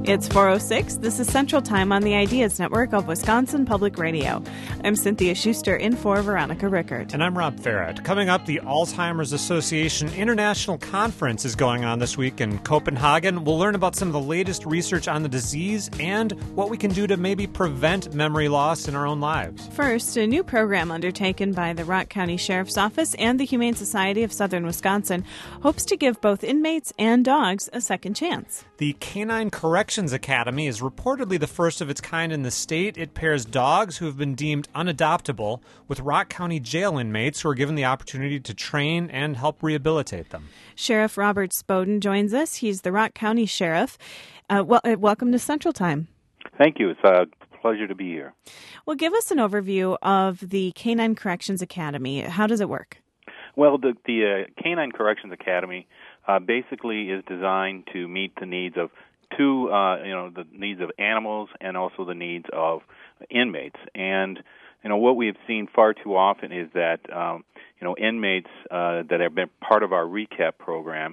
It's 4:06. This is Central Time on the Ideas Network of Wisconsin Public Radio. I'm Cynthia Schuster in for Veronica Rickert. And I'm Rob Farrett. Coming up, the Alzheimer's Association International Conference is going on this week in Copenhagen. We'll learn about some of the latest research on the disease and what we can do to maybe prevent memory loss in our own lives. First, a new program undertaken by the Rock County Sheriff's Office and the Humane Society of Southern Wisconsin hopes to give both inmates and dogs a second chance. The Canine Corrections Academy is reportedly the first of its kind in the state. It pairs dogs who have been deemed unadoptable with Rock County jail inmates who are given the opportunity to train and help rehabilitate them. Sheriff Robert Spoden joins us. He's the Rock County Sheriff. Welcome to Central Time. Thank you. It's a pleasure to be here. Well, give us an overview of the Canine Corrections Academy. How does it work? Well, the Canine Corrections Academy basically is designed to meet the needs of the needs of animals and also the needs of inmates. And what we have seen far too often is that inmates that have been part of our recap program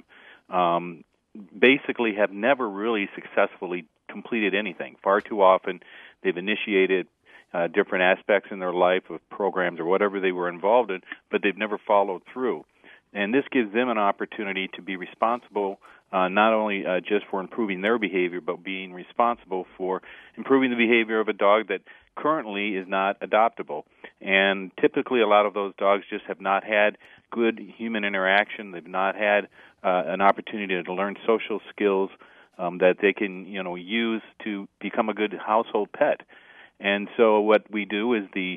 basically have never really successfully completed anything. Far too often, they've initiated different aspects in their life of programs or whatever they were involved in, but they've never followed through. And this gives them an opportunity to be responsible not only just for improving their behavior, but being responsible for improving the behavior of a dog that currently is not adoptable. And typically a lot of those dogs just have not had good human interaction. They've not had an opportunity to learn social skills that they can use to become a good household pet. And so what we do is the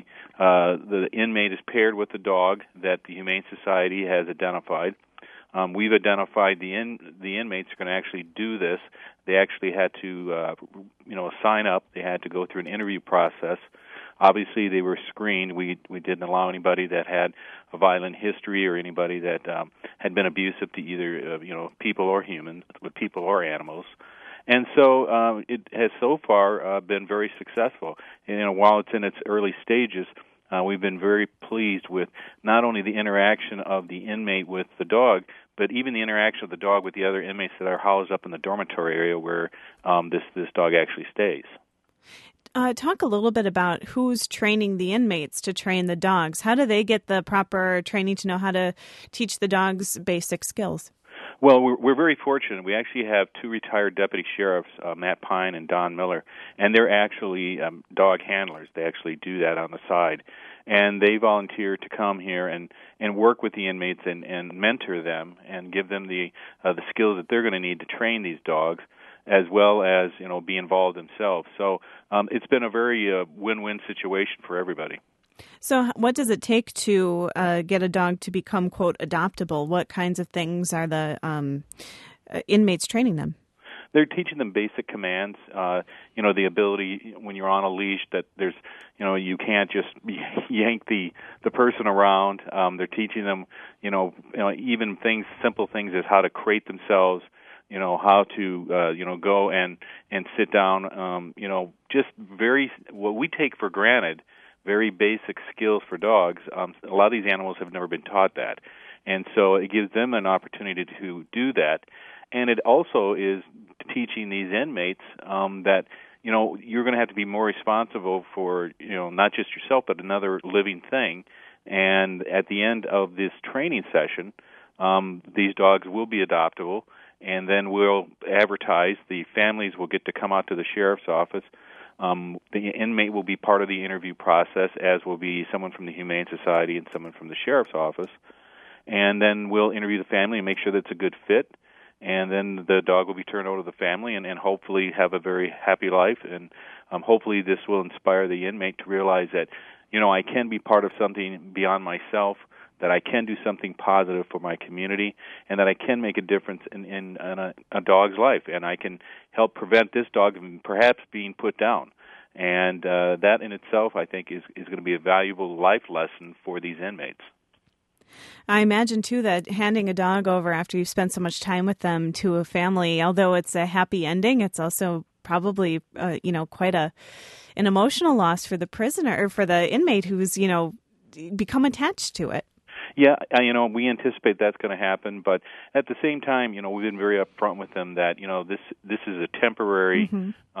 inmate is paired with the dog that the Humane Society has identified. We've identified the inmates are going to actually do this. They actually had to sign up. They had to go through an interview process. Obviously, they were screened. We didn't allow anybody that had a violent history or anybody that had been abusive to either people or humans, with people or animals. And so it has so far been very successful. And while it's in its early stages, we've been very pleased with not only the interaction of the inmate with the dog, but even the interaction of the dog with the other inmates that are housed up in the dormitory area where this dog actually stays. Talk a little bit about who's training the inmates to train the dogs. How do they get the proper training to know how to teach the dogs basic skills? Well, we're very fortunate. We actually have two retired deputy sheriffs, Matt Pine and Don Miller, and they're actually dog handlers. They actually do that on the side. And they volunteer to come here and work with the inmates and mentor them and give them the skills that they're going to need to train these dogs, as well as be involved themselves. So it's been a very win-win situation for everybody. So what does it take to get a dog to become, quote, adoptable? What kinds of things are the inmates training them? They're teaching them basic commands, the ability when you're on a leash that there's, you can't just yank the person around. They're teaching them, even simple things as how to crate themselves, how to, go and sit down, just what we take for granted, very basic skills for dogs. A lot of these animals have never been taught that. And so it gives them an opportunity to do that. And it also is teaching these inmates that, you're going to have to be more responsible for, not just yourself, but another living thing. And at the end of this training session, these dogs will be adoptable. And then we'll advertise. The families will get to come out to the sheriff's office. The inmate will be part of the interview process, as will be someone from the Humane Society and someone from the sheriff's office. And then we'll interview the family and make sure that it's a good fit. And then the dog will be turned over to the family and hopefully have a very happy life. And hopefully this will inspire the inmate to realize that, I can be part of something beyond myself, that I can do something positive for my community, and that I can make a difference in a dog's life, and I can help prevent this dog from perhaps being put down. And that in itself, I think, is going to be a valuable life lesson for these inmates. I imagine, too, that handing a dog over after you've spent so much time with them to a family, although it's a happy ending, it's also probably, quite an emotional loss for the prisoner or for the inmate who's, become attached to it. Yeah, we anticipate that's going to happen, but at the same time, we've been very upfront with them that, this is a temporary,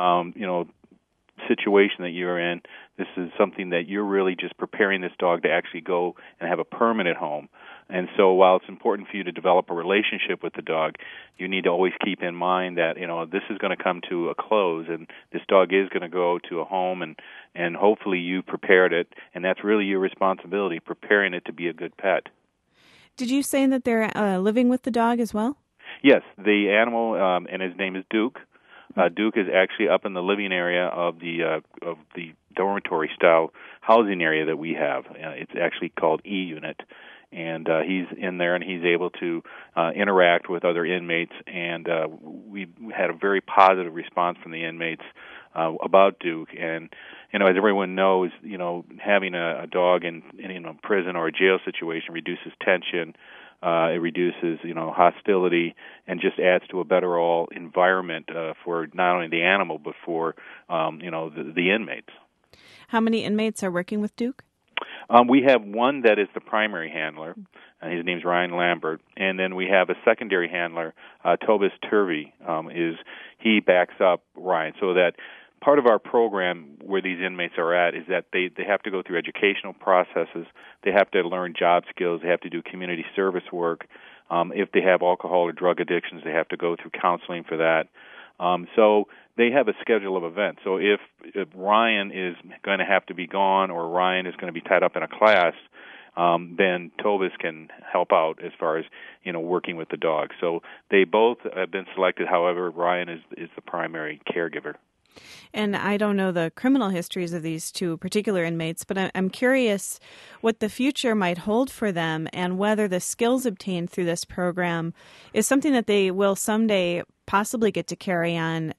situation that you're in. This is something that you're really just preparing this dog to actually go and have a permanent home. And so while it's important for you to develop a relationship with the dog, you need to always keep in mind that, this is going to come to a close, and this dog is going to go to a home, and hopefully you prepared it, and that's really your responsibility, preparing it to be a good pet. Did you say that they're living with the dog as well? Yes, the animal, and his name is Duke. Duke is actually up in the living area of the dormitory-style housing area that we have. It's actually called E-Unit. And he's in there, and he's able to interact with other inmates. And we had a very positive response from the inmates about Duke. And as everyone knows, having a dog in a prison or a jail situation reduces tension. It reduces, hostility, and just adds to a better all environment for not only the animal but for, the inmates. How many inmates are working with Duke? We have one that is the primary handler. His name's Ryan Lambert, and then we have a secondary handler, Tobis Turvey. He backs up Ryan, so that part of our program where these inmates are at is that they have to go through educational processes. They have to learn job skills. They have to do community service work. If they have alcohol or drug addictions, they have to go through counseling for that. So they have a schedule of events. So if Ryan is going to have to be gone or Ryan is going to be tied up in a class, then Tobis can help out as far as, working with the dog. So they both have been selected. However, Ryan is the primary caregiver. And I don't know the criminal histories of these two particular inmates, but I'm curious what the future might hold for them and whether the skills obtained through this program is something that they will someday possibly get to carry on,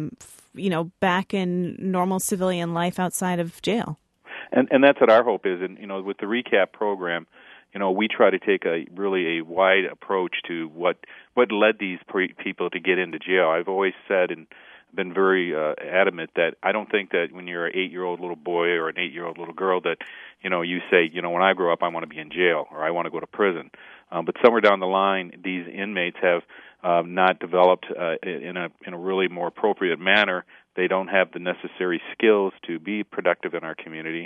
back in normal civilian life outside of jail. And that's what our hope is. And, with the RECAP program, we try to take a wide approach to what led these people to get into jail. I've always said and been very adamant that I don't think that when you're an 8-year-old little boy or an 8-year-old little girl that, you say, when I grow up I want to be in jail or I want to go to prison. But somewhere down the line, these inmates have not developed in a really more appropriate manner. They don't have the necessary skills to be productive in our community.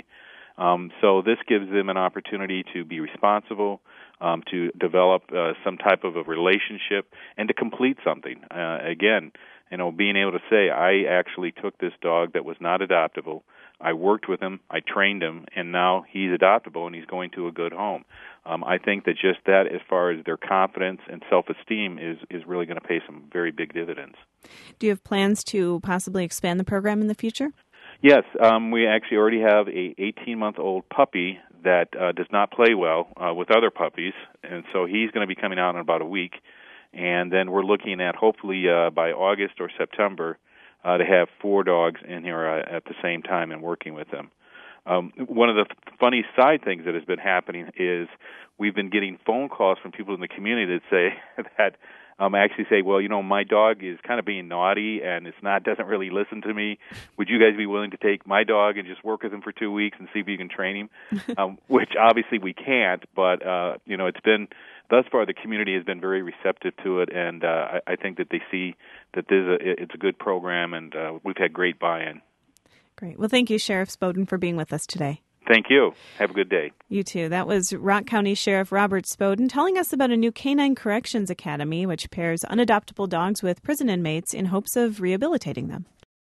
So this gives them an opportunity to be responsible, to develop some type of a relationship, and to complete something. Again, being able to say, I actually took this dog that was not adoptable, I worked with him, I trained him, and now he's adoptable and he's going to a good home. I think that just that, as far as their confidence and self-esteem, is really going to pay some very big dividends. Do you have plans to possibly expand the program in the future? Yes, we actually already have a 18-month-old puppy that does not play well with other puppies, and so he's going to be coming out in about a week. And then we're looking at, hopefully by August or September, to have 4 dogs in here at the same time and working with them. One of the funny side things that has been happening is we've been getting phone calls from people in the community that say that actually say, well, my dog is kind of being naughty and doesn't really listen to me. Would you guys be willing to take my dog and just work with him for 2 weeks and see if you can train him? Which obviously we can't, but it's been, thus far the community has been very receptive to it, and I think that they see that it's a good program, and we've had great buy-in. Great. Well, thank you, Sheriff Spoden, for being with us today. Thank you. Have a good day. You too. That was Rock County Sheriff Robert Spoden telling us about a new Canine Corrections Academy, which pairs unadoptable dogs with prison inmates in hopes of rehabilitating them.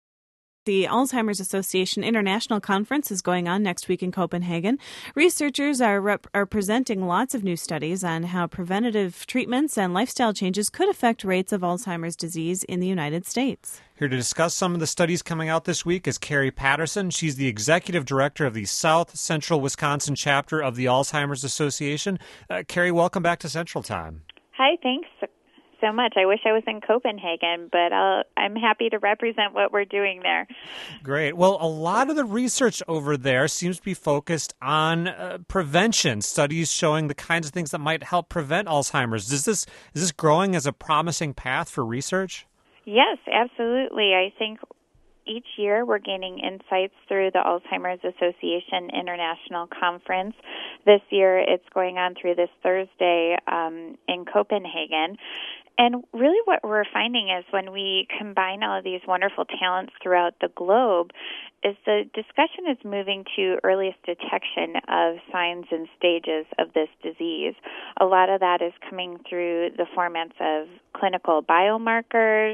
The Alzheimer's Association International Conference is going on next week in Copenhagen. Researchers are presenting lots of new studies on how preventative treatments and lifestyle changes could affect rates of Alzheimer's disease in the United States. Here to discuss some of the studies coming out this week is Carrie Patterson. She's the executive director of the South Central Wisconsin chapter of the Alzheimer's Association. Carrie, welcome back to Central Time. Hi, thanks so much. I wish I was in Copenhagen, but I'm happy to represent what we're doing there. Great. Well, a lot of the research over there seems to be focused on prevention, studies showing the kinds of things that might help prevent Alzheimer's. Is this growing as a promising path for research? Yes, absolutely. I think, each year we're gaining insights through the Alzheimer's Association International Conference. This year it's going on through this Thursday in Copenhagen. And really what we're finding is when we combine all of these wonderful talents throughout the globe is the discussion is moving to earliest detection of signs and stages of this disease. A lot of that is coming through the formats of clinical biomarkers,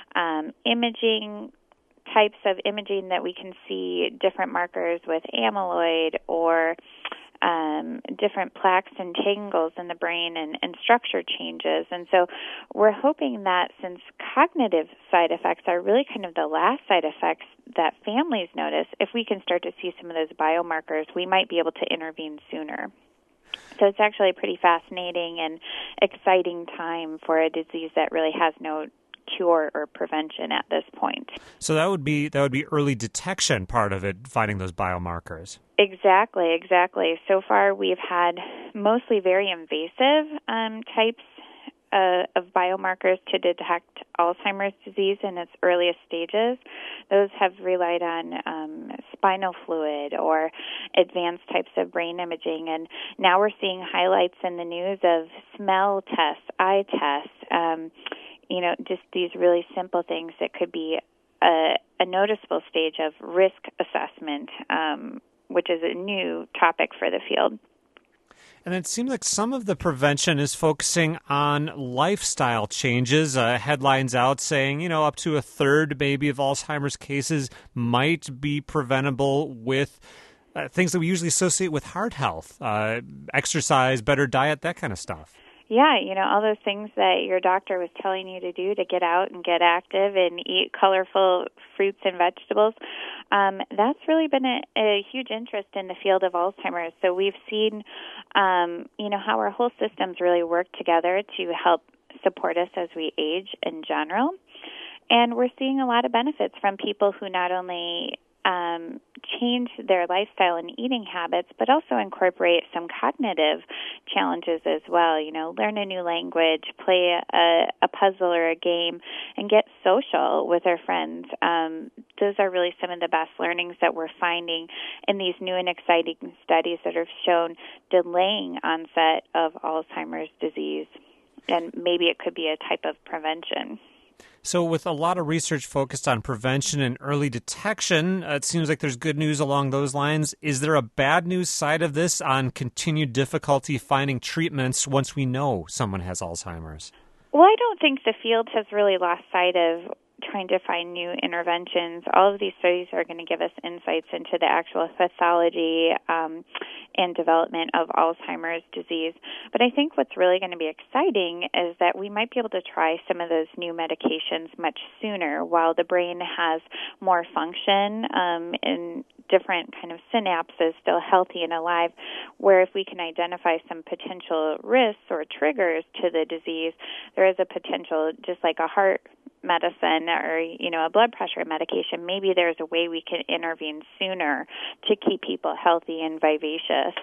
imaging, types of imaging that we can see different markers with amyloid or different plaques and tangles in the brain and structure changes. And so we're hoping that since cognitive side effects are really kind of the last side effects that families notice, if we can start to see some of those biomarkers, we might be able to intervene sooner. So it's actually a pretty fascinating and exciting time for a disease that really has no cure or prevention at this point. So that would be early detection part of it, finding those biomarkers. Exactly. So far we've had mostly very invasive types of biomarkers to detect Alzheimer's disease in its earliest stages. Those have relied on spinal fluid or advanced types of brain imaging. And now we're seeing highlights in the news of smell tests, eye tests, just these really simple things that could be a noticeable stage of risk assessment, which is a new topic for the field. And it seems like some of the prevention is focusing on lifestyle changes. Headlines out saying, up to a third maybe of Alzheimer's cases might be preventable with things that we usually associate with heart health, exercise, better diet, that kind of stuff. Yeah, all those things that your doctor was telling you to do to get out and get active and eat colorful fruits and vegetables, that's really been a huge interest in the field of Alzheimer's. So we've seen, how our whole systems really work together to help support us as we age in general. And we're seeing a lot of benefits from people who not only change their lifestyle and eating habits, but also incorporate some cognitive challenges as well. Learn a new language, play a puzzle or a game, and get social with our friends. Those are really some of the best learnings that we're finding in these new and exciting studies that have shown delaying onset of Alzheimer's disease. And maybe it could be a type of prevention. So with a lot of research focused on prevention and early detection, it seems like there's good news along those lines. Is there a bad news side of this on continued difficulty finding treatments once we know someone has Alzheimer's? Well, I don't think the field has really lost sight of trying to find new interventions. All of these studies are going to give us insights into the actual pathology and development of Alzheimer's disease. But I think what's really going to be exciting is that we might be able to try some of those new medications much sooner while the brain has more function in different kind of synapses still healthy and alive, where if we can identify some potential risks or triggers to the disease, there is a potential, just like a heart medicine or, a blood pressure medication, maybe there's a way we can intervene sooner to keep people healthy and vivacious.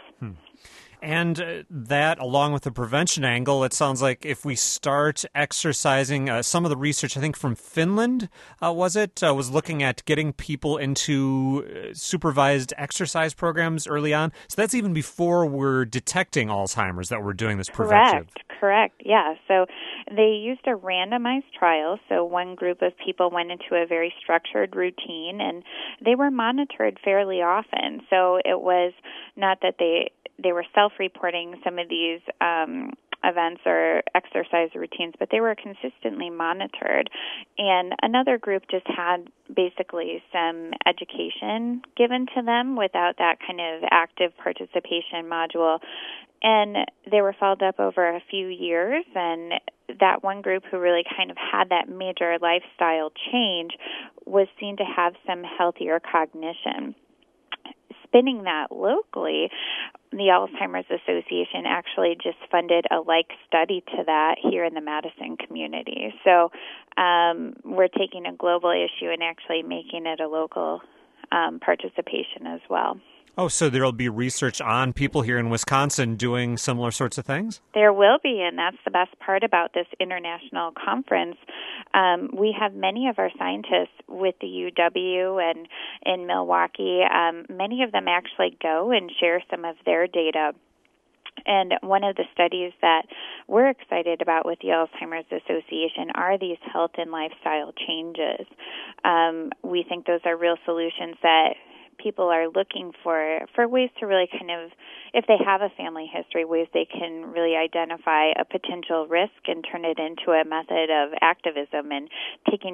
And that, along with the prevention angle, it sounds like if we start exercising, some of the research, I think from Finland, was looking at getting people into supervised exercise programs early on. So that's even before we're detecting Alzheimer's that we're doing this preventive. Correct, yeah. So they used a randomized trial. So one group of people went into a very structured routine, and they were monitored fairly often. So it was not that they were self-reporting some of these events or exercise routines, but they were consistently monitored. And another group just had basically some education given to them without that kind of active participation module. And they were followed up over a few years, and that one group who really kind of had that major lifestyle change was seen to have some healthier cognition. Spinning that locally, the Alzheimer's Association actually just funded a like study to that here in the Madison community. So we're taking a global issue and actually making it a local participation as well. Oh, so there'll be research on people here in Wisconsin doing similar sorts of things? There will be, and that's the best part about this international conference. We have many of our scientists with the UW and in Milwaukee. Many of them actually go and share some of their data. And one of the studies that we're excited about with the Alzheimer's Association are these health and lifestyle changes. We think those are real solutions that people are looking for ways to really kind of, if they have a family history, ways they can really identify a potential risk and turn it into a method of activism and taking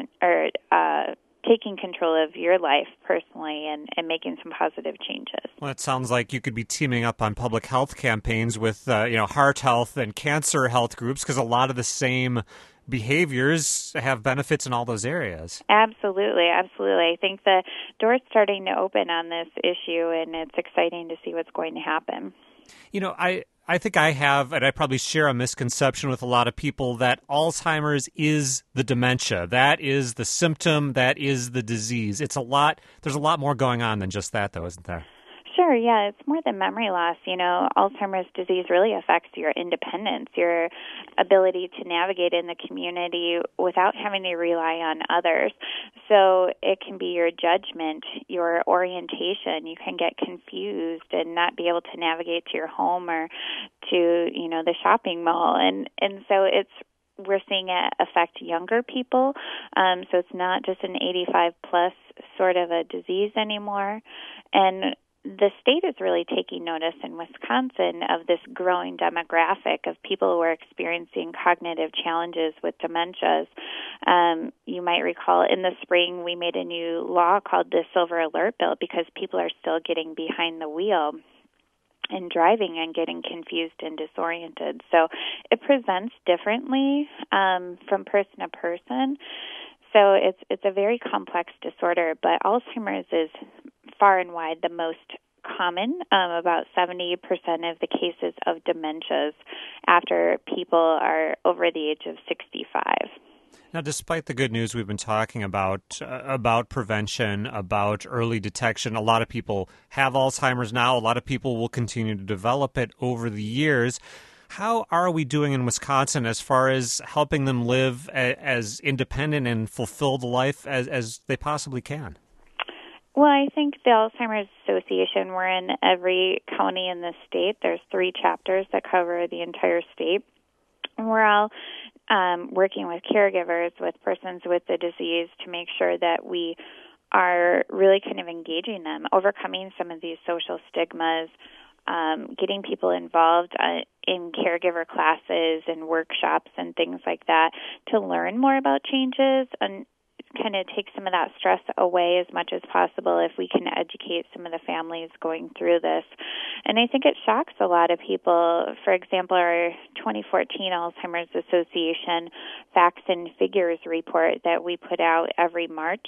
control of your life personally and making some positive changes. Well, it sounds like you could be teaming up on public health campaigns with heart health and cancer health groups, because a lot of the same behaviors have benefits in all those areas. Absolutely. I think the door's starting to open on this issue, and it's exciting to see what's going to happen. I think I have, and I probably share a misconception with a lot of people, that Alzheimer's is the dementia. That is the symptom. That is the disease. There's a lot more going on than just that, though, isn't there? Sure, yeah. It's more than memory loss. Alzheimer's disease really affects your independence, your ability to navigate in the community without having to rely on others. So it can be your judgment, your orientation. You can get confused and not be able to navigate to your home or to, the shopping mall. And so we're seeing it affect younger people. So it's not just an 85-plus sort of a disease anymore. And the state is really taking notice in Wisconsin of this growing demographic of people who are experiencing cognitive challenges with dementias. You might recall in the spring we made a new law called the Silver Alert Bill because people are still getting behind the wheel and driving and getting confused and disoriented. So it presents differently from person to person. So it's a very complex disorder, but Alzheimer's is far and wide the most common. About 70% of the cases of dementias after people are over the age of 65. Now, despite the good news we've been talking about prevention, about early detection, a lot of people have Alzheimer's now. A lot of people will continue to develop it over the years. How are we doing in Wisconsin as far as helping them live as independent and fulfilled life as they possibly can? Well, I think the Alzheimer's Association, we're in every county in the state. There's 3 chapters that cover the entire state. And we're all working with caregivers, with persons with the disease to make sure that we are really kind of engaging them, overcoming some of these social stigmas, getting people involved in caregiver classes and workshops and things like that to learn more about changes and kind of take some of that stress away as much as possible if we can educate some of the families going through this. And I think it shocks a lot of people. For example, our 2014 Alzheimer's Association Facts and Figures report that we put out every March,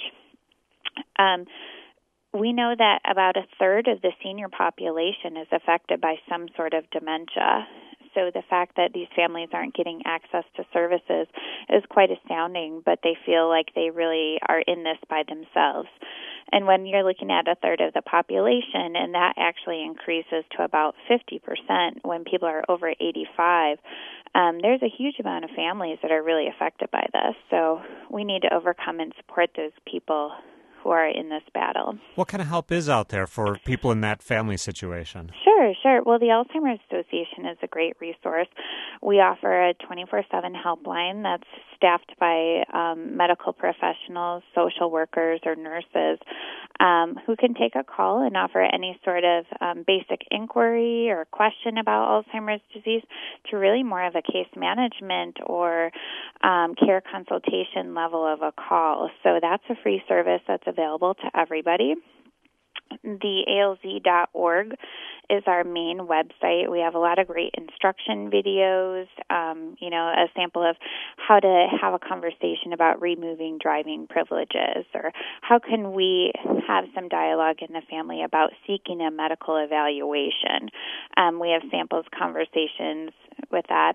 we know that about a third of the senior population is affected by some sort of dementia. So the fact that these families aren't getting access to services is quite astounding, but they feel like they really are in this by themselves. And when you're looking at a third of the population, and that actually increases to about 50% when people are over 85, there's a huge amount of families that are really affected by this. So we need to overcome and support those people who are in this battle. What kind of help is out there for people in that family situation? Sure. Well, the Alzheimer's Association is a great resource. We offer a 24/7 helpline that's staffed by medical professionals, social workers, or nurses who can take a call and offer any sort of basic inquiry or question about Alzheimer's disease to really more of a case management or care consultation level of a call. So that's a free service that's available to everybody. The ALZ.org is our main website. We have a lot of great instruction videos, a sample of how to have a conversation about removing driving privileges, or how can we have some dialogue in the family about seeking a medical evaluation. We have samples conversations with that.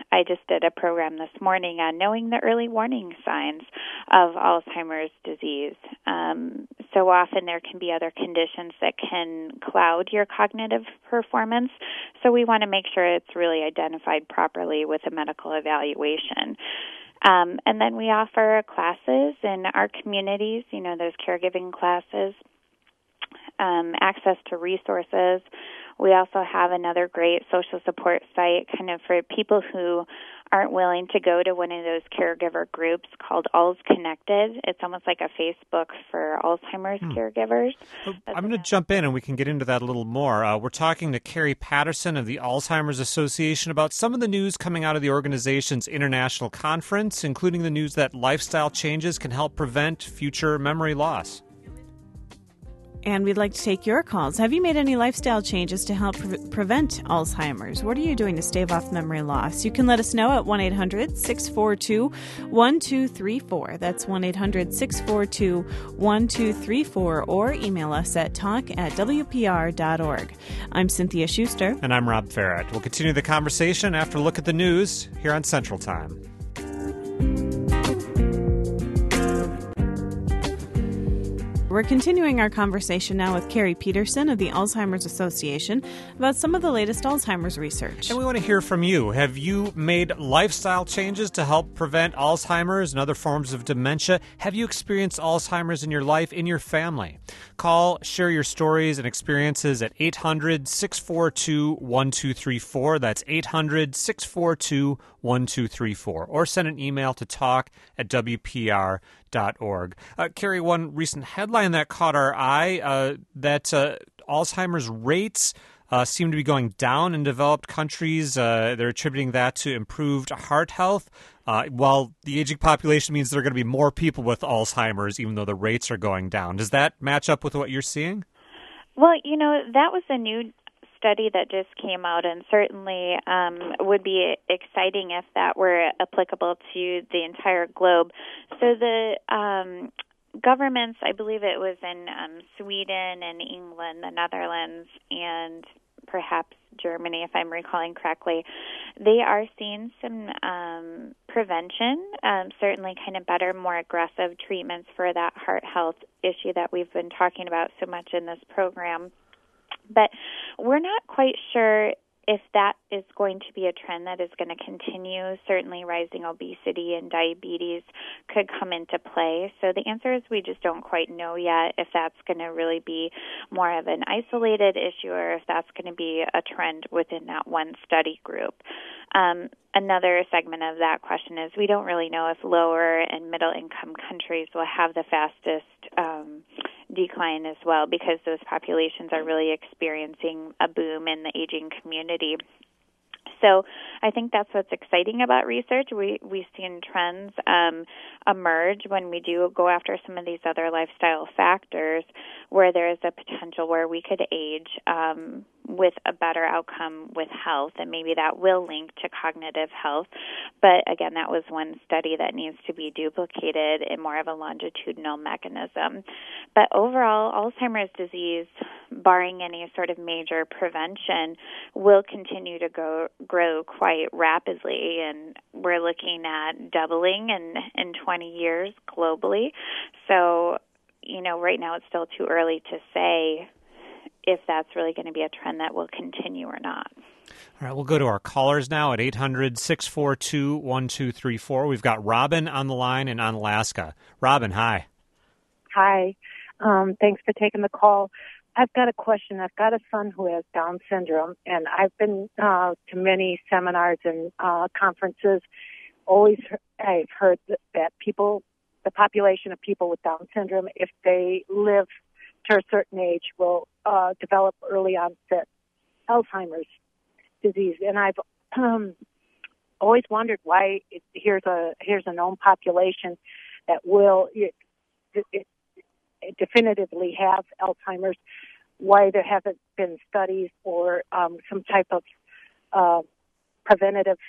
I just did a program this morning on knowing the early warning signs of Alzheimer's disease. So often there can be other conditions that can cloud your cognitive performance, so we want to make sure it's really identified properly with a medical evaluation. And then we offer classes in our communities, those caregiving classes, access to resources. We also have another great social support site kind of for people who aren't willing to go to one of those caregiver groups called Alz Connected. It's almost like a Facebook for Alzheimer's caregivers. I'm going to jump in and we can get into that a little more. We're talking to Carrie Patterson of the Alzheimer's Association about some of the news coming out of the organization's international conference, including the news that lifestyle changes can help prevent future memory loss. And we'd like to take your calls. Have you made any lifestyle changes to help prevent Alzheimer's? What are you doing to stave off memory loss? You can let us know at 1-800-642-1234. That's 1-800-642-1234, or email us at talk@wpr.org. I'm Cynthia Schuster. And I'm Rob Farrett. We'll continue the conversation after a look at the news here on Central Time. We're continuing our conversation now with Carrie Peterson of the Alzheimer's Association about some of the latest Alzheimer's research. And we want to hear from you. Have you made lifestyle changes to help prevent Alzheimer's and other forms of dementia? Have you experienced Alzheimer's in your life, in your family? Call, share your stories and experiences at 800-642-1234. That's 800-642-1234. Or send an email to talk@wpr.org. Carrie, one recent headline that caught our eye, that Alzheimer's rates seem to be going down in developed countries. They're attributing that to improved heart health. While the aging population means there are going to be more people with Alzheimer's, even though the rates are going down. Does that match up with what you're seeing? Well, that was a new study that just came out, and certainly would be exciting if that were applicable to the entire globe. So the governments, I believe it was in Sweden and England, the Netherlands, and perhaps Germany, if I'm recalling correctly, they are seeing some prevention, certainly kind of better, more aggressive treatments for that heart health issue that we've been talking about so much in this program. But we're not quite sure if that is going to be a trend that is going to continue. Certainly rising obesity and diabetes could come into play. So the answer is we just don't quite know yet if that's going to really be more of an isolated issue or if that's going to be a trend within that one study group. Another segment of that question is we don't really know if lower and middle income countries will have the fastest decline as well, because those populations are really experiencing a boom in the aging community. So I think that's what's exciting about research. We've seen trends emerge when we do go after some of these other lifestyle factors where there is a potential where we could age with a better outcome with health, and maybe that will link to cognitive health. But again, that was one study that needs to be duplicated in more of a longitudinal mechanism. But overall, Alzheimer's disease, barring any sort of major prevention, will continue to grow quite rapidly, and we're looking at doubling in 20 years globally. So, right now it's still too early to say if that's really going to be a trend that will continue or not. All right, we'll go to our callers now at 800-642-1234. We've got Robin on the line in Alaska. Robin, hi. Hi. Thanks for taking the call. I've got a question. I've got a son who has Down syndrome, and I've been to many seminars and conferences. I've heard that the population of people with Down syndrome, if they live to a certain age, will develop early onset Alzheimer's disease. And I've always wondered why here's a known population that will definitively have Alzheimer's, why there haven't been studies or some type of preventative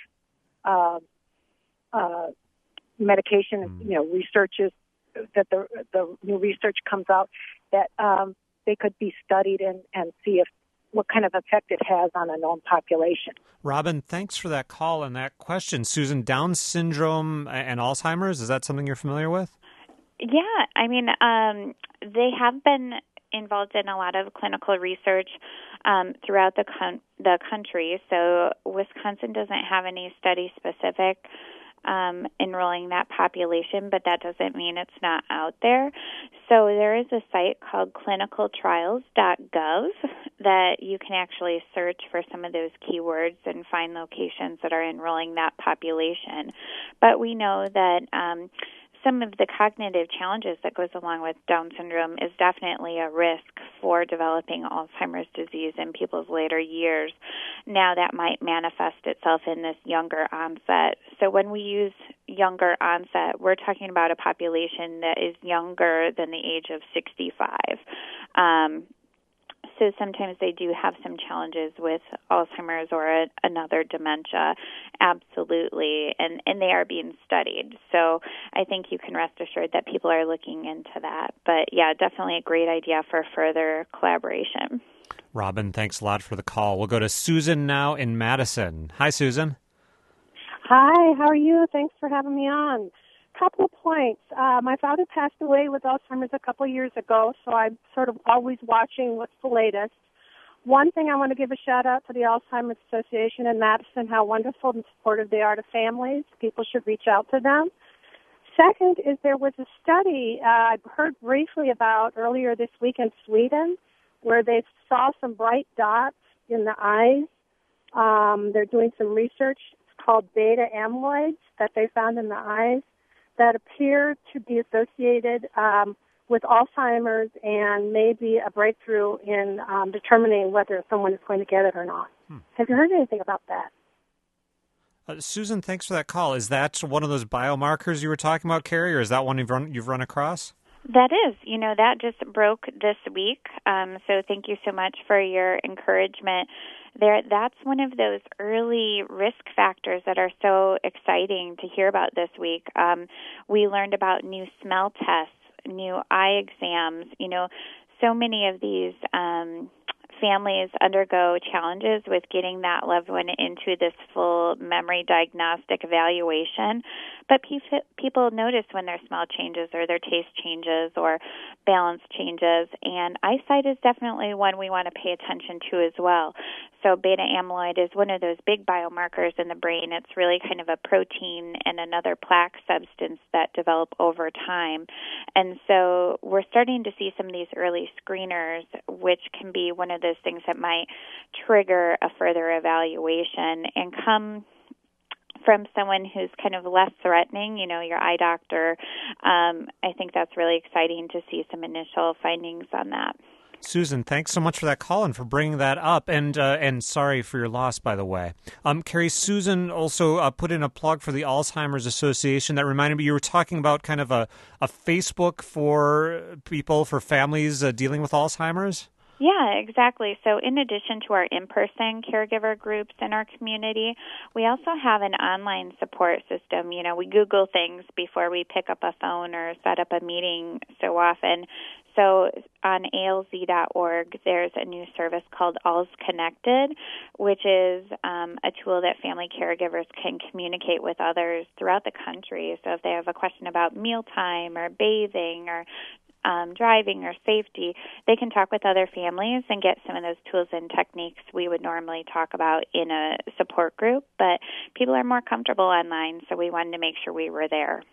medication, researches that the new research comes out that they could be studied and see if what kind of effect it has on a known population. Robin, thanks for that call and that question. Susan, Down syndrome and Alzheimer's, is that something you're familiar with? Yeah, I mean, they have been involved in a lot of clinical research throughout the country. So Wisconsin doesn't have any study specific enrolling that population, but that doesn't mean it's not out there. So there is a site called clinicaltrials.gov that you can actually search for some of those keywords and find locations that are enrolling that population. But we know that some of the cognitive challenges that goes along with Down syndrome is definitely a risk for developing Alzheimer's disease in people's later years. Now that might manifest itself in this younger onset. So when we use younger onset, we're talking about a population that is younger than the age of 65. So sometimes they do have some challenges with Alzheimer's or another dementia, absolutely, and they are being studied. So I think you can rest assured that people are looking into that. But yeah, definitely a great idea for further collaboration. Robin, thanks a lot for the call. We'll go to Susan now in Madison. Hi, Susan. Hi, how are you? Thanks for having me on. Couple of points. My father passed away with Alzheimer's a couple of years ago, so I'm sort of always watching what's the latest. One thing I want to give a shout out to the Alzheimer's Association in Madison, how wonderful and supportive they are to families. People should reach out to them. Second is there was a study I heard briefly about earlier this week in Sweden where they saw some bright dots in the eyes. They're doing some research. It's called beta amyloids that they found in the eyes that appear to be associated with Alzheimer's and maybe a breakthrough in determining whether someone is going to get it or not. Have you heard anything about that? Susan, thanks for that call. Is that one of those biomarkers you were talking about, Carrie, or is that one you've run across? That is. That just broke this week. So thank you so much for your encouragement. That's one of those early risk factors that are so exciting to hear about this week. We learned about new smell tests, new eye exams. So many of these families undergo challenges with getting that loved one into this full memory diagnostic evaluation. But people notice when their smell changes or their taste changes or balance changes, and eyesight is definitely one we want to pay attention to as well. So beta amyloid is one of those big biomarkers in the brain. It's really kind of a protein and another plaque substance that develop over time. And so we're starting to see some of these early screeners, which can be one of those things that might trigger a further evaluation and come from someone who's kind of less threatening, your eye doctor. I think that's really exciting to see some initial findings on that. Susan, thanks so much for that call and for bringing that up. And sorry for your loss, by the way. Carrie, Susan also put in a plug for the Alzheimer's Association. That reminded me you were talking about kind of a Facebook for people, for families dealing with Alzheimer's. Yeah, exactly. So in addition to our in-person caregiver groups in our community, we also have an online support system. We Google things before we pick up a phone or set up a meeting so often. So on ALZ.org, there's a new service called Alz Connected, which is a tool that family caregivers can communicate with others throughout the country. So if they have a question about mealtime or bathing or driving or safety, they can talk with other families and get some of those tools and techniques we would normally talk about in a support group. But people are more comfortable online, so we wanted to make sure we were there.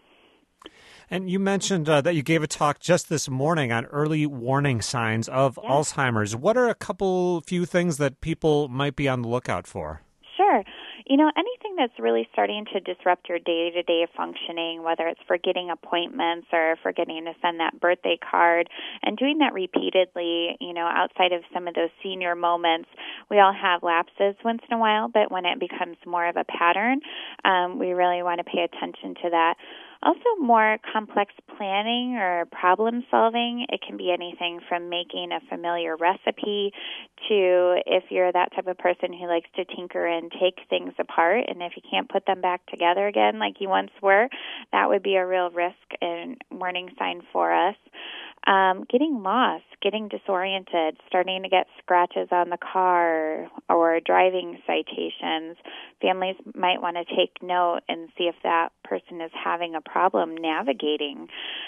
And you mentioned that you gave a talk just this morning on early warning signs of Alzheimer's. What are a few things that people might be on the lookout for? Sure. Anything that's really starting to disrupt your day-to-day functioning, whether it's forgetting appointments or forgetting to send that birthday card, and doing that repeatedly, outside of some of those senior moments, we all have lapses once in a while, but when it becomes more of a pattern, we really want to pay attention to that. Also, more complex planning or problem solving. It can be anything from making a familiar recipe to if you're that type of person who likes to tinker and take things apart, and if you can't put them back together again like you once were, that would be a real risk and warning sign for us. Getting lost, getting disoriented, starting to get scratches on the car or driving citations. Families might want to take note and see if that person is having a problem navigating.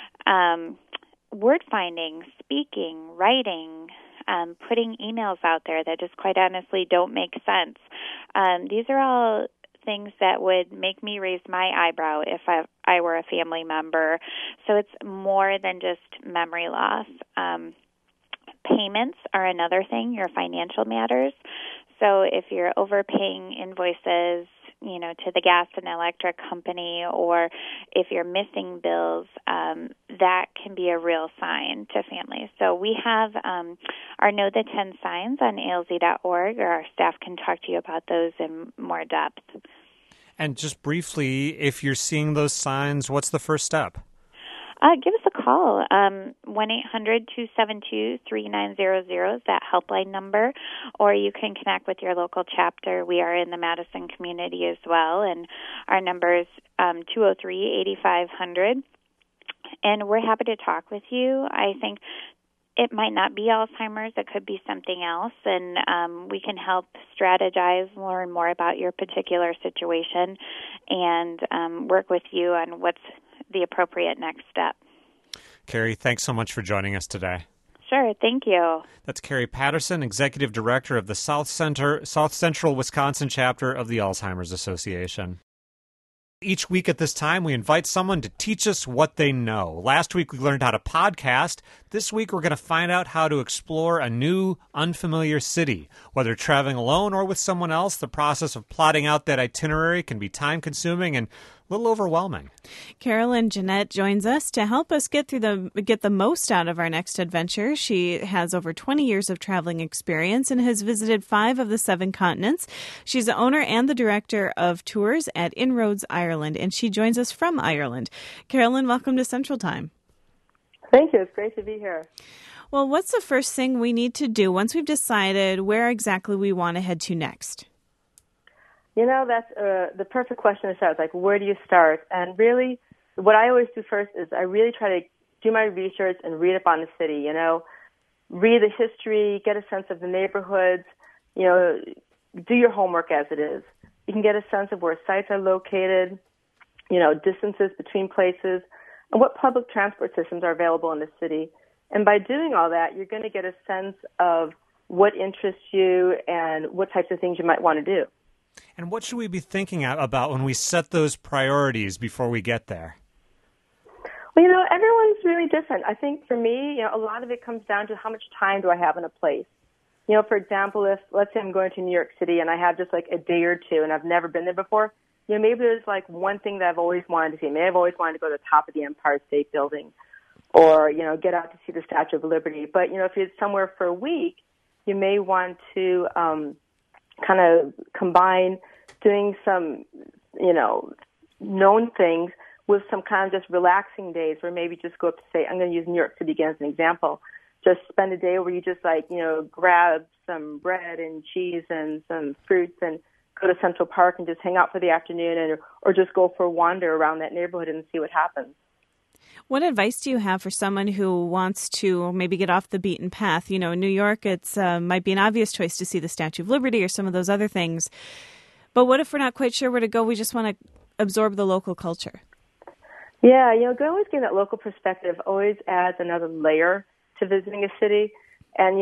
Word finding, speaking, writing, putting emails out there that just quite honestly don't make sense. These are all things that would make me raise my eyebrow if I were a family member. So it's more than just memory loss. Payments are another thing, your financial matters. So if you're overpaying invoices, to the gas and electric company, or if you're missing bills, that can be a real sign to families. So we have our Know the 10 signs on ALZ.org, or our staff can talk to you about those in more depth. And just briefly, if you're seeing those signs, what's the first step? Give us a call. 1-800-272-3900 is that helpline number, or you can connect with your local chapter. We are in the Madison community as well, and our number is 203-8500. And we're happy to talk with you. I think it might not be Alzheimer's. It could be something else, and we can help strategize, learn more about your particular situation, and work with you on what's the appropriate next step. Carrie, thanks so much for joining us today. Sure, thank you. That's Carrie Patterson, Executive Director of the South Central Wisconsin chapter of the Alzheimer's Association. Each week at this time, we invite someone to teach us what they know. Last week, we learned how to podcast. This week, we're going to find out how to explore a new, unfamiliar city. Whether traveling alone or with someone else, the process of plotting out that itinerary can be time-consuming and a little overwhelming. Carolyn Jeanette joins us to help us get the most out of our next adventure. She has over 20 years of traveling experience and has visited 5 of the 7 continents. She's the owner and the director of tours at Inroads Ireland, and she joins us from Ireland. Carolyn, welcome to Central Time. Thank you. It's great to be here. Well, what's the first thing we need to do once we've decided where exactly we want to head to next? That's the perfect question to start. It's like, where do you start? And really, what I always do first is I really try to do my research and read up on the city, read the history, get a sense of the neighborhoods, do your homework as it is. You can get a sense of where sites are located, distances between places, and what public transport systems are available in the city. And by doing all that, you're going to get a sense of what interests you and what types of things you might want to do. And what should we be thinking about when we set those priorities before we get there? Well, everyone's really different. I think for me, a lot of it comes down to how much time do I have in a place. For example, if, let's say I'm going to New York City and I have just like a day or two and I've never been there before, maybe there's like one thing that I've always wanted to see. Maybe I've always wanted to go to the top of the Empire State Building or, get out to see the Statue of Liberty. But, if you're somewhere for a week, you may want to kind of combine doing some, known things with some kind of just relaxing days where maybe just go up to say, I'm going to use New York City again as an example. Just spend a day where you just grab some bread and cheese and some fruits and go to Central Park and just hang out for the afternoon or just go for a wander around that neighborhood and see what happens. What advice do you have for someone who wants to maybe get off the beaten path? In New York, it's might be an obvious choice to see the Statue of Liberty or some of those other things. But what if we're not quite sure where to go? We just want to absorb the local culture. Yeah, always getting that local perspective always adds another layer to visiting a city. And,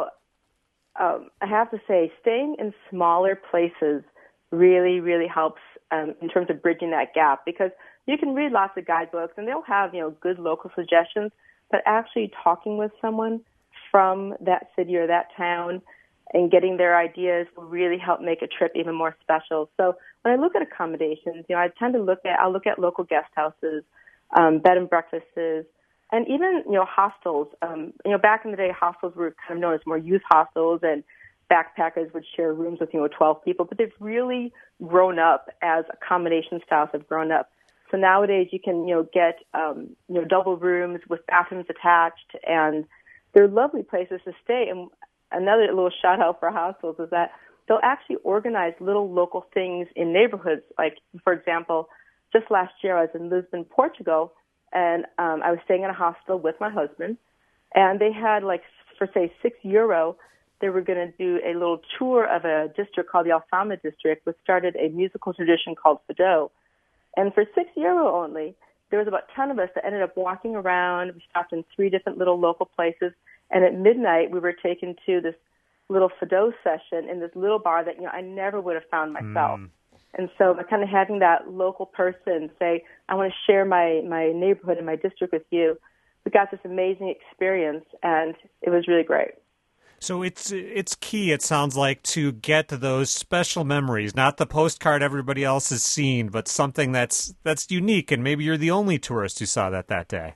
I have to say, staying in smaller places really, really helps in terms of bridging that gap, because you can read lots of guidebooks and they'll have, good local suggestions, but actually talking with someone from that city or that town and getting their ideas will really help make a trip even more special. So when I look at accommodations, I tend to look at local guest houses, bed and breakfasts, and even, hostels. Back in the day, hostels were kind of known as more youth hostels, and backpackers would share rooms with, 12 people, but they've really grown up as accommodation styles have grown up. So nowadays you can, get, double rooms with bathrooms attached, and they're lovely places to stay. And another little shout out for hostels is that they'll actually organize little local things in neighborhoods. Like, for example, just last year I was in Lisbon, Portugal, and I was staying in a hostel with my husband, And they had, like, for, say, €6, they were going to do a little tour of a district called the Alfama district, which started a musical tradition called Fado. And for €6 only, there was about 10 of us that ended up walking around. We stopped in 3 different little local places. And at midnight, we were taken to this little Fado session in this little bar that, I never would have found myself. And so by kind of having that local person say, I want to share my neighborhood and my district with you, we got this amazing experience, and it was really great. So it's key, it sounds like, to get those special memories, not the postcard everybody else has seen, but something that's unique, and maybe you're the only tourist who saw that day.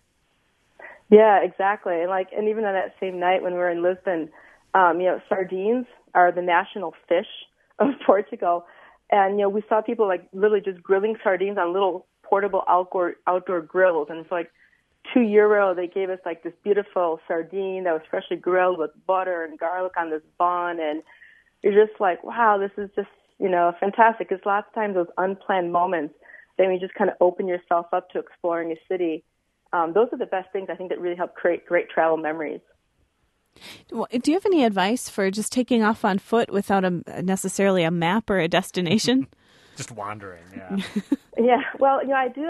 Yeah, exactly. And even on that same night when we were in Lisbon, sardines are the national fish of Portugal. And, we saw people literally just grilling sardines on little portable outdoor grills. And for €2, they gave us this beautiful sardine that was freshly grilled with butter and garlic on this bun. And you're just like, wow, this is just, fantastic. Because lots of times those unplanned moments, then you just kind of open yourself up to exploring a city. Those are the best things, I think, that really help create great travel memories. Well, do you have any advice for just taking off on foot without necessarily a map or a destination? Just wandering, yeah. Yeah, well, I do.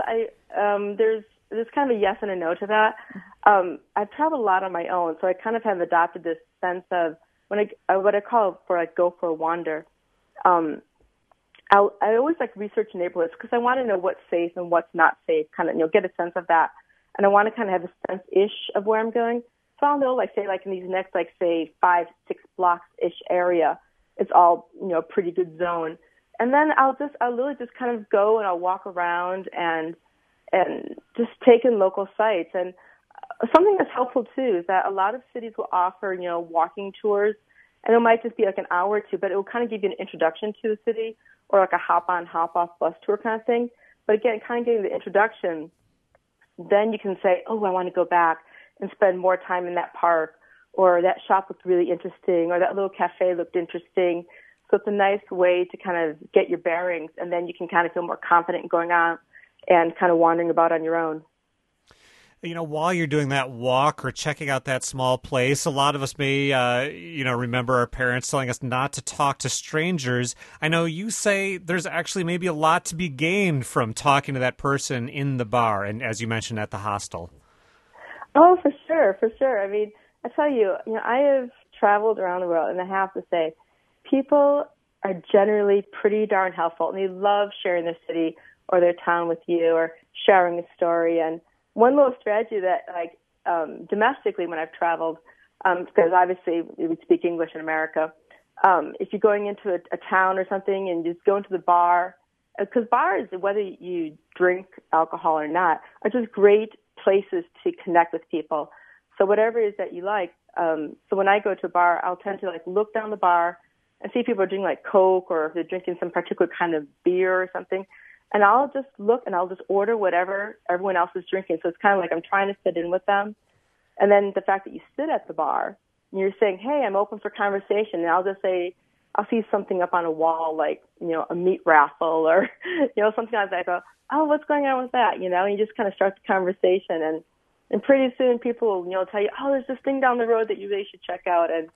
There's kind of a yes and a no to that. I've traveled a lot on my own, so I kind of have adopted this sense of what I call go for a wander. I always research neighborhoods because I want to know what's safe and what's not safe, kind of get a sense of that, and I want to kind of have a sense-ish of where I'm going. So I'll know, in these next, 5-6 blocks-ish area, it's all, pretty good zone. And then I'll literally just kind of go and I'll walk around and just take in local sites. And something that's helpful, too, is that a lot of cities will offer, walking tours. And it might just be an hour or two, but it will kind of give you an introduction to the city or a hop-on, hop-off bus tour kind of thing. But again, kind of getting the introduction, then you can say, oh, I want to go back and spend more time in that park, or that shop looked really interesting, or that little cafe looked interesting. So it's a nice way to kind of get your bearings, and then you can kind of feel more confident in going on and kind of wandering about on your own. While you're doing that walk or checking out that small place, a lot of us may, remember our parents telling us not to talk to strangers. I know you say there's actually maybe a lot to be gained from talking to that person in the bar, and as you mentioned, at the hostel. Oh, for sure. I mean, I tell you, I have traveled around the world, and I have to say, people are generally pretty darn helpful, and they love sharing their city or their town with you or sharing a story. And one little strategy that, domestically when I've traveled, because obviously we speak English in America, if you're going into a town or something and you just go into the bar, because bars, whether you drink alcohol or not, are just great places to connect with people. So whatever it is that you like. So when I go to a bar, I'll tend to look down the bar and see if people are drinking Coke or if they're drinking some particular kind of beer or something. And I'll just look and I'll just order whatever everyone else is drinking. So it's kind of I'm trying to fit in with them. And then the fact that you sit at the bar and you're saying, hey, I'm open for conversation. And I'll just say, I'll see something up on a wall a meat raffle or, something like that. I go, oh, what's going on with that? And you just kind of start the conversation. And pretty soon people will, tell you, oh, there's this thing down the road that you really should check out. And,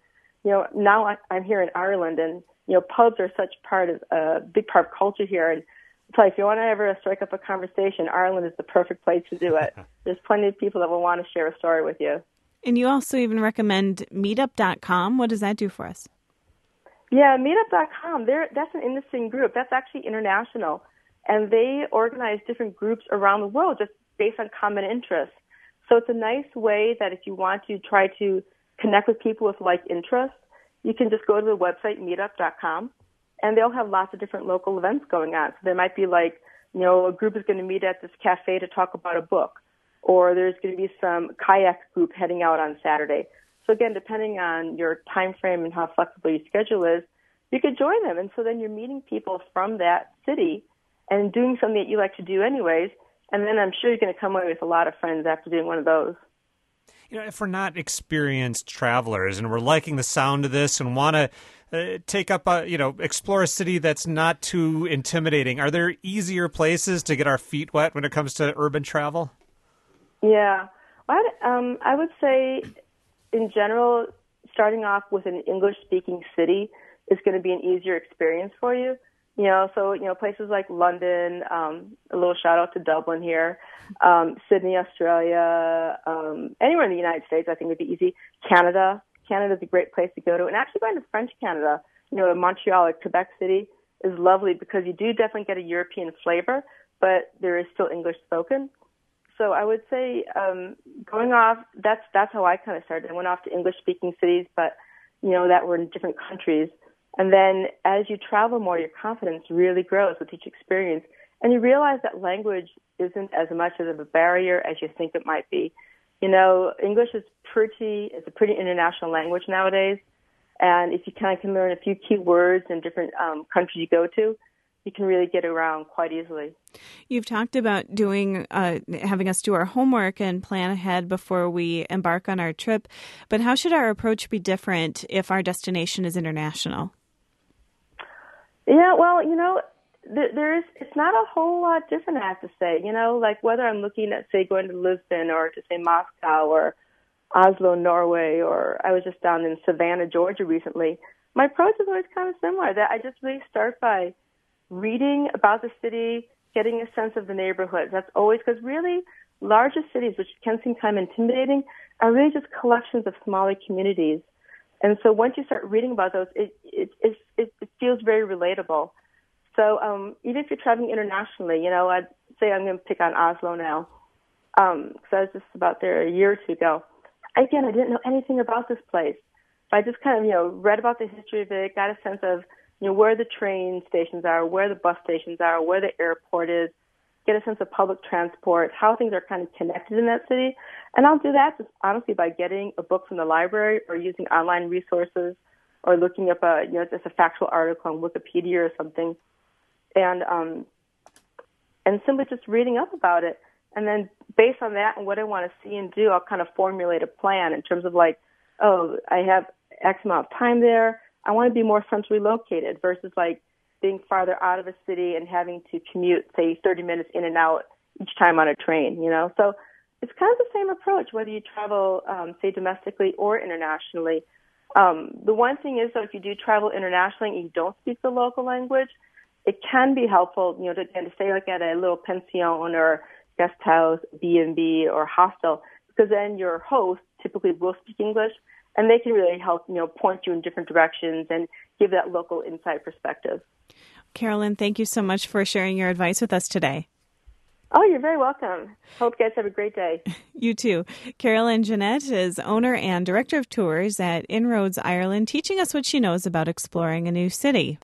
now I'm here in Ireland and, pubs are such a big part of culture here. And I'll tell you, if you want to ever strike up a conversation, Ireland is the perfect place to do it. There's plenty of people that will want to share a story with you. And you also even recommend meetup.com. What does that do for us? Yeah, meetup.com, that's an interesting group. That's actually international. And they organize different groups around the world just based on common interests. So it's a nice way that if you want to try to connect with people with like interests, you can just go to the website, meetup.com, and they'll have lots of different local events going on. So there might be a group is going to meet at this cafe to talk about a book, or there's going to be some kayak group heading out on Saturday. So again, depending on your time frame and how flexible your schedule is, you could join them. And so then you're meeting people from that city and doing something that you like to do anyways. And then I'm sure you're going to come away with a lot of friends after doing one of those. If we're not experienced travelers and we're liking the sound of this and want to take up, explore a city that's not too intimidating, are there easier places to get our feet wet when it comes to urban travel? Yeah. I would say in general, starting off with an English-speaking city is going to be an easier experience for you. So places like London, a little shout out to Dublin here, Sydney, Australia, anywhere in the United States, I think would be easy. Canada's a great place to go to, and actually going to French Canada, Montreal or Quebec City is lovely because you do definitely get a European flavor, but there is still English spoken. So I would say going off, that's how I kind of started. I went off to English-speaking cities, but that were in different countries. And then as you travel more, your confidence really grows with each experience. And you realize that language isn't as much of a barrier as you think it might be. English is it's a pretty international language nowadays. And if you kind of can learn a few key words in different countries you go to, you can really get around quite easily. You've talked about having us do our homework and plan ahead before we embark on our trip. But how should our approach be different if our destination is international? Yeah, well, it's not a whole lot different, I have to say. Like whether I'm looking at, say, going to Lisbon or to, say, Moscow or Oslo, Norway, or I was just down in Savannah, Georgia recently, my approach is always kind of similar. That I just really start by reading about the city, getting a sense of the neighborhoods. That's always, because really larger cities, which can seem kind of intimidating, are really just collections of smaller communities. And so once you start reading about those, it feels very relatable. So even if you're traveling internationally, I'd say I'm going to pick on Oslo now, because I was just about there a year or two ago. Again, I didn't know anything about this place. But I just kind of, read about the history of it, got a sense of, where the train stations are, where the bus stations are, where the airport is, get a sense of public transport, how things are kind of connected in that city. And I'll do that just honestly by getting a book from the library or using online resources or looking up just a factual article on Wikipedia or something, and simply just reading up about it. And then based on that and what I want to see and do, I'll kind of formulate a plan in terms of like, I have X amount of time there. I want to be more centrally located versus like being farther out of a city and having to commute, say, 30 minutes in and out each time on a train, So it's kind of the same approach, whether you travel, say, domestically or internationally. The one thing is, though, if you do travel internationally and you don't speak the local language, it can be helpful, to stay like at a little pension or guest house, B&B, or hostel, because then your host typically will speak English, and they can really help, point you in different directions and give that local inside perspective. Carolyn, thank you so much for sharing your advice with us today. Oh, you're very welcome. Hope you guys have a great day. You too. Carolyn Jeanette is owner and director of tours at Inroads Ireland, teaching us what she knows about exploring a new city.